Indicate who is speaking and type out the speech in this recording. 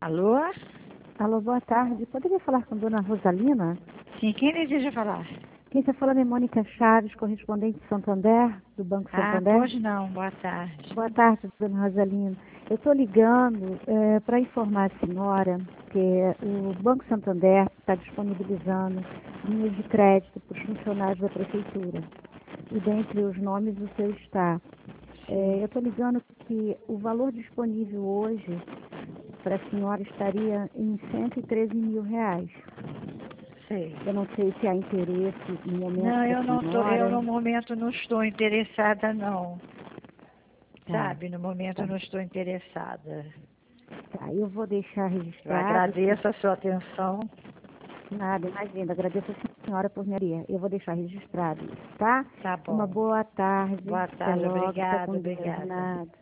Speaker 1: Alô?
Speaker 2: Alô, boa tarde. Poderia falar com Dona Rosalina?
Speaker 1: Sim, quem deseja falar?
Speaker 2: Quem está falando é Mônica Chaves, correspondente de Santander, do Banco Santander.
Speaker 1: Pois não, boa tarde.
Speaker 2: Boa tarde, Dona Rosalina. Eu estou ligando para informar a senhora que o Banco Santander está disponibilizando linhas de crédito para os funcionários da Prefeitura. E dentre os nomes o seu está. Eu estou ligando que o valor disponível hoje para a senhora estaria em R$ 113 mil.
Speaker 1: Sei.
Speaker 2: Eu não sei se há interesse no momento
Speaker 1: Não,
Speaker 2: da
Speaker 1: eu não tô,
Speaker 2: senhora.
Speaker 1: eu no momento não estou interessada não.
Speaker 2: Tá.
Speaker 1: Sabe, no momento eu não estou interessada.
Speaker 2: Tá, eu vou deixar
Speaker 1: Eu
Speaker 2: registrado.
Speaker 1: agradeço a sua atenção.
Speaker 2: Nada, imagina, agradeço a senhora por me atender. Eu vou deixar registrado isso, tá?
Speaker 1: Tá bom.
Speaker 2: Uma boa tarde.
Speaker 1: Boa
Speaker 2: Até
Speaker 1: tarde,
Speaker 2: logo. Fica
Speaker 1: obrigada,
Speaker 2: com Deus.
Speaker 1: obrigada.
Speaker 2: Nada.